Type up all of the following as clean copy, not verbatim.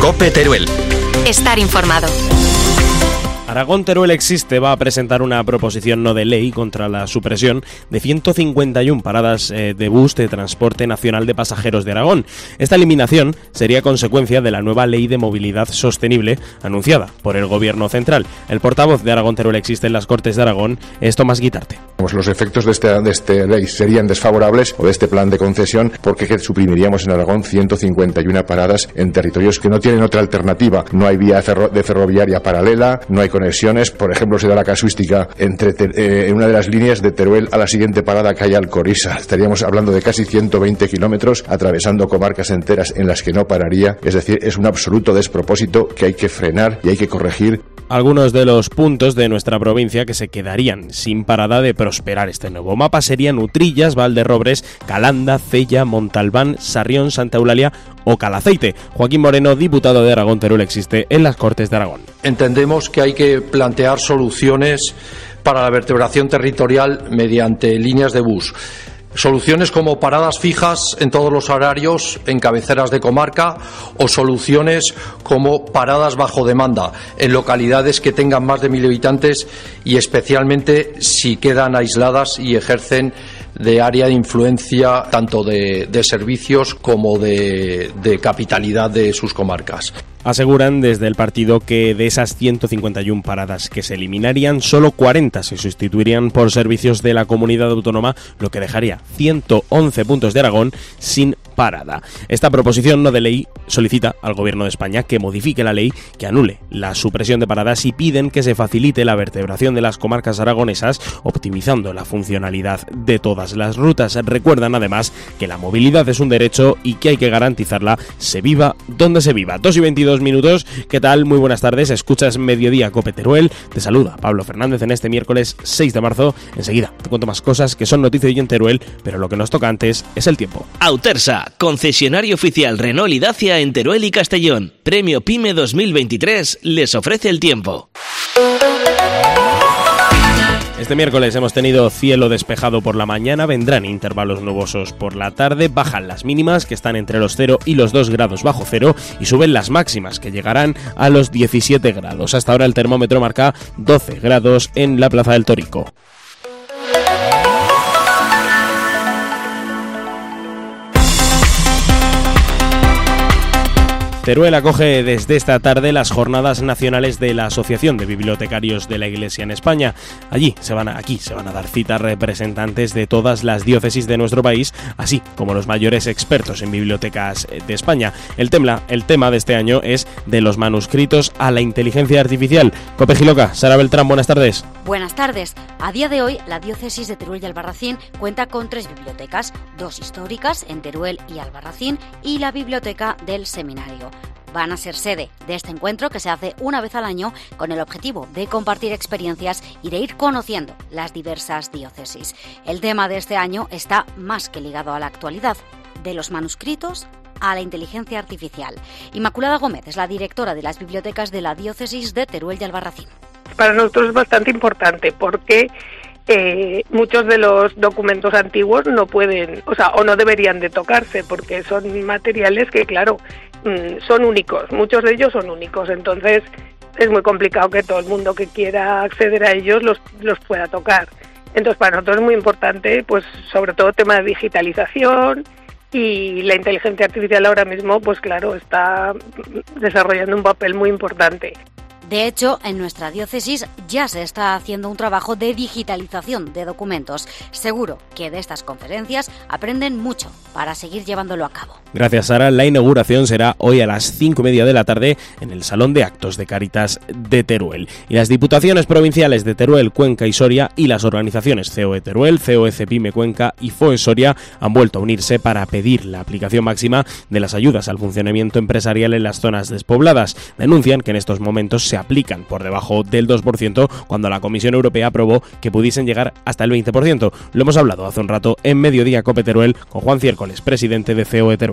COPE Teruel. Estar informado. Aragón Teruel Existe va a presentar una proposición no de ley contra la supresión de 151 paradas de bus de transporte nacional de pasajeros de Aragón. Esta eliminación sería consecuencia de la nueva Ley de Movilidad Sostenible anunciada por el Gobierno central. El portavoz de Aragón Teruel Existe en las Cortes de Aragón es Tomás Guitarte. Los efectos de esta ley serían desfavorables, o de este plan de concesión, porque suprimiríamos en Aragón 151 paradas en territorios que no tienen otra alternativa. No hay vía de ferroviaria paralela, no hay conexiones. Por ejemplo, se da la casuística en una de las líneas de Teruel a la siguiente parada, que hay Alcoriza. Estaríamos hablando de casi 120 kilómetros atravesando comarcas enteras en las que no pararía. Es decir, es un absoluto despropósito que hay que frenar y hay que corregir. Algunos de los puntos de nuestra provincia que se quedarían sin parada de prosperar este nuevo mapa serían Utrillas, Valderrobres, Calanda, Cella, Montalbán, Sarrión, Santa Eulalia o Calaceite. Joaquín Moreno, diputado de Aragón Teruel Existe en las Cortes de Aragón. Entendemos que hay que plantear soluciones para la vertebración territorial mediante líneas de bus. Soluciones como paradas fijas en todos los horarios en cabeceras de comarca, o soluciones como paradas bajo demanda en localidades que tengan más de 1.000 habitantes, y especialmente si quedan aisladas y ejercen de área de influencia tanto de servicios como de capitalidad de sus comarcas. Aseguran desde el partido que de esas 151 paradas que se eliminarían, solo 40 se sustituirían por servicios de la comunidad autónoma, lo que dejaría 111 puntos de Aragón sin parada. Esta proposición no de ley solicita al Gobierno de España que modifique la ley, que anule la supresión de paradas, y piden que se facilite la vertebración de las comarcas aragonesas, optimizando la funcionalidad de todas las rutas. Recuerdan además que la movilidad es un derecho y que hay que garantizarla, se viva donde se viva. 2:22 minutos. ¿Qué tal? Muy buenas tardes. Escuchas Mediodía COPE Teruel. Te saluda Pablo Fernández en este miércoles 6 de marzo. Enseguida te cuento más cosas que son noticia hoy en Teruel, pero lo que nos toca antes es el tiempo. Autersa, concesionario oficial Renault y Dacia en Teruel y Castellón. Premio PYME 2023 les ofrece el tiempo. Este miércoles hemos tenido cielo despejado por la mañana, vendrán intervalos nubosos por la tarde, bajan las mínimas, que están entre los 0 y los 2 grados bajo cero, y suben las máximas, que llegarán a los 17 grados. Hasta ahora el termómetro marca 12 grados en la Plaza del Torico. Teruel acoge desde esta tarde las jornadas nacionales de la Asociación de Bibliotecarios de la Iglesia en España. Aquí se van a dar cita representantes de todas las diócesis de nuestro país, así como los mayores expertos en bibliotecas de España. El tema de este año es de los manuscritos a la inteligencia artificial. Cope Giloca, Sara Beltrán, buenas tardes. Buenas tardes. A día de hoy, la diócesis de Teruel y Albarracín cuenta con 3 bibliotecas, 2 históricas en Teruel y Albarracín, y la biblioteca del seminario. Van a ser sede de este encuentro, que se hace una vez al año con el objetivo de compartir experiencias y de ir conociendo las diversas diócesis. El tema de este año está más que ligado a la actualidad, de los manuscritos a la inteligencia artificial. Inmaculada Gómez es la directora de las bibliotecas de la diócesis de Teruel y Albarracín. Para nosotros es bastante importante porque muchos de los documentos antiguos no pueden, o no deberían de tocarse, porque son materiales que, claro, son únicos, muchos de ellos son únicos, entonces es muy complicado que todo el mundo que quiera acceder a ellos los pueda tocar. Entonces para nosotros es muy importante, pues sobre todo tema de digitalización, y la inteligencia artificial ahora mismo, pues claro, está desarrollando un papel muy importante. De hecho, en nuestra diócesis ya se está haciendo un trabajo de digitalización de documentos. Seguro que de estas conferencias aprenden mucho para seguir llevándolo a cabo. Gracias, Sara. La inauguración será hoy a las 5:30 de la tarde en el Salón de Actos de Cáritas de Teruel. Y las diputaciones provinciales de Teruel, Cuenca y Soria, y las organizaciones COE Teruel, COE Cepime Cuenca y FOE Soria han vuelto a unirse para pedir la aplicación máxima de las ayudas al funcionamiento empresarial en las zonas despobladas. Denuncian que en estos momentos se aplican por debajo del 2%, cuando la Comisión Europea aprobó que pudiesen llegar hasta el 20%. Lo hemos hablado hace un rato en Mediodía COPE Teruel con Juan Ciércoles, presidente de COE Teruel.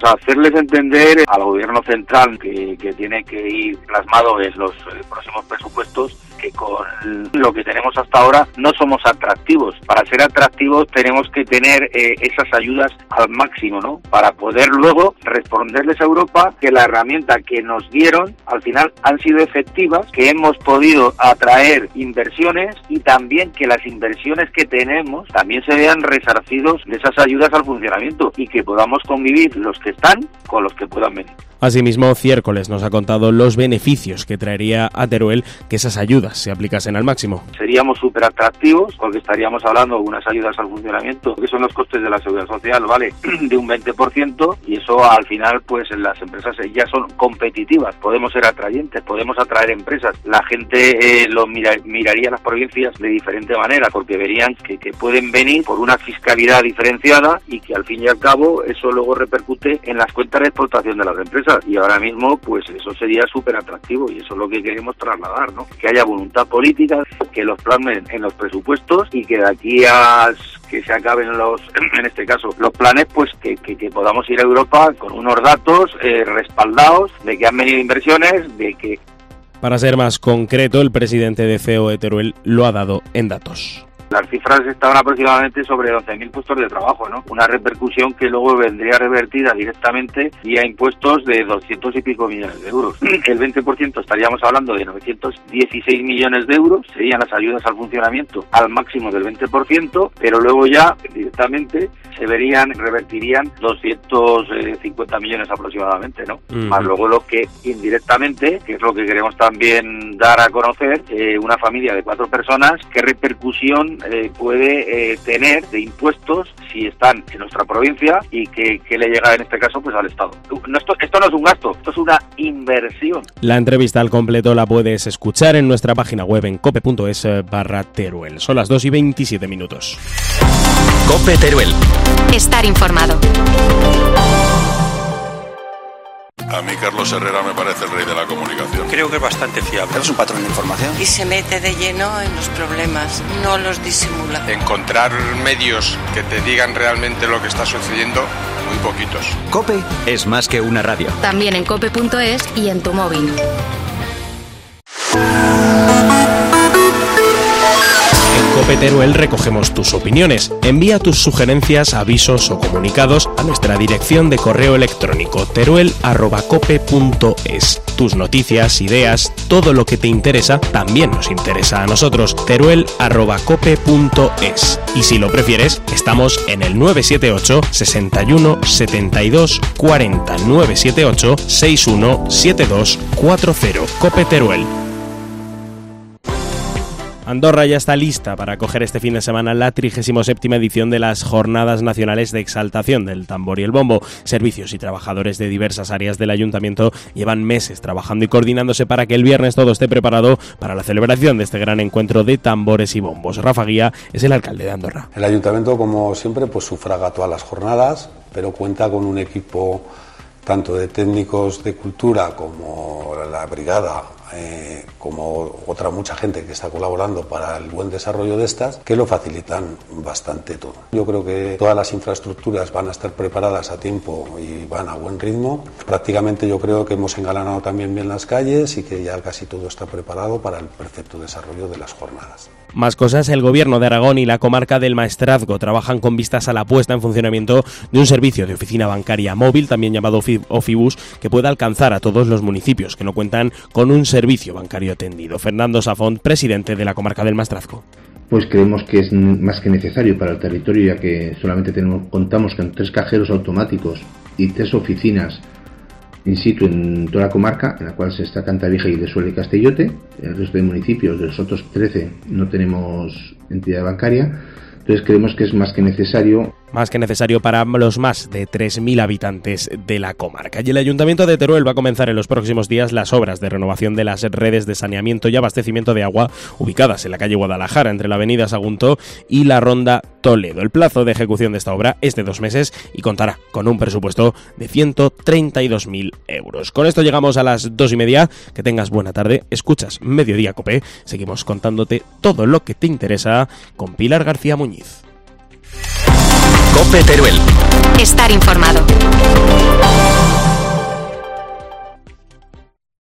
O sea, hacerles entender al gobierno central que tiene que ir plasmado en los próximos presupuestos que con lo que tenemos hasta ahora no somos atractivos. Para ser atractivos tenemos que tener esas ayudas al máximo, ¿no? Para poder luego responderles a Europa que la herramienta que nos dieron al final han sido efectivas, que hemos podido atraer inversiones y también que las inversiones que tenemos también se vean resarcidos de esas ayudas al funcionamiento y que podamos convivir los que están con los que puedan venir. Asimismo, Ciércoles nos ha contado los beneficios que traería a Teruel que esas ayudas se aplicasen al máximo. Seríamos súper atractivos porque estaríamos hablando de unas ayudas al funcionamiento, que son los costes de la seguridad social, ¿vale? De un 20%, y eso al final pues las empresas ya son competitivas, podemos ser atrayentes, podemos atraer empresas. La gente miraría las provincias de diferente manera porque verían que pueden venir por una fiscalidad diferenciada y que al fin y al cabo eso luego repercute en las cuentas de explotación de las empresas. Y ahora mismo pues eso sería súper atractivo y eso es lo que queremos trasladar, ¿no? Que haya voluntad política, que los plasmen en los presupuestos y que de aquí a que se acaben en este caso, los planes, pues que podamos ir a Europa con unos datos respaldados de que han venido inversiones, de que... Para ser más concreto, el presidente de COE Teruel lo ha dado en datos. Las cifras estaban aproximadamente sobre 11.000 puestos de trabajo, ¿no? Una repercusión que luego vendría revertida directamente vía impuestos de 200 y pico millones de euros. El 20% estaríamos hablando de 916 millones de euros, serían las ayudas al funcionamiento al máximo del 20%, pero luego ya directamente revertirían 250 millones aproximadamente, ¿no? Más luego lo que indirectamente, que es lo que queremos también dar a conocer, una familia de 4 personas, qué repercusión puede tener de impuestos si están en nuestra provincia y que le llega en este caso pues al Estado. Esto no es un gasto, esto es una inversión. La entrevista al completo la puedes escuchar en nuestra página web en cope.es/Teruel. Son las 2:27. Cope Teruel. Estar informado. A mí Carlos Herrera me parece el rey de la comunicación. Creo que es bastante fiable. Es un patrón de información. Y se mete de lleno en los problemas, no los disimula. Encontrar medios que te digan realmente lo que está sucediendo, muy poquitos. COPE es más que una radio. También en cope.es y en tu móvil. Cope Teruel recogemos tus opiniones. Envía tus sugerencias, avisos o comunicados a nuestra dirección de correo electrónico teruel@cope.es. Tus noticias, ideas, todo lo que te interesa también nos interesa a nosotros. teruel@cope.es. Y si lo prefieres, estamos en el 978 61 72 40 978 61 72 40. Cope Teruel. Andorra ya está lista para acoger este fin de semana la 37ª edición de las Jornadas Nacionales de Exaltación del Tambor y el Bombo. Servicios y trabajadores de diversas áreas del Ayuntamiento llevan meses trabajando y coordinándose para que el viernes todo esté preparado para la celebración de este gran encuentro de tambores y bombos. Rafa Guía es el alcalde de Andorra. El Ayuntamiento, como siempre, pues sufraga todas las jornadas, pero cuenta con un equipo tanto de técnicos de cultura como la brigada, como mucha gente que está colaborando para el buen desarrollo de estas, que lo facilitan bastante todo. Yo creo que todas las infraestructuras van a estar preparadas a tiempo y van a buen ritmo. Prácticamente yo creo que hemos engalanado también bien las calles y que ya casi todo está preparado para el perfecto desarrollo de las jornadas. Más cosas, el Gobierno de Aragón y la comarca del Maestrazgo trabajan con vistas a la puesta en funcionamiento de un servicio de oficina bancaria móvil, también llamado Ofibus, que pueda alcanzar a todos los municipios que no cuentan con un servicio bancario atendido. Fernando Safont, presidente de la comarca del Maestrazgo. Pues creemos que es más que necesario para el territorio, ya que solamente contamos con 3 cajeros automáticos y 3 oficinas in situ en toda la comarca, en la cual se está Cantavieja, Guidesuela y Castellote. En el resto de municipios, de los otros 13, no tenemos entidad bancaria. Entonces creemos que es más que necesario para los más de 3.000 habitantes de la comarca. Y el Ayuntamiento de Teruel va a comenzar en los próximos días las obras de renovación de las redes de saneamiento y abastecimiento de agua ubicadas en la calle Guadalajara, entre la avenida Sagunto y la ronda Toledo. El plazo de ejecución de esta obra es de 2 meses y contará con un presupuesto de 132.000 euros. Con esto llegamos a las 2:30. Que tengas buena tarde. Escuchas Mediodía Cope. Seguimos contándote todo lo que te interesa con Pilar García Muñiz. COPE Teruel. Estar informado.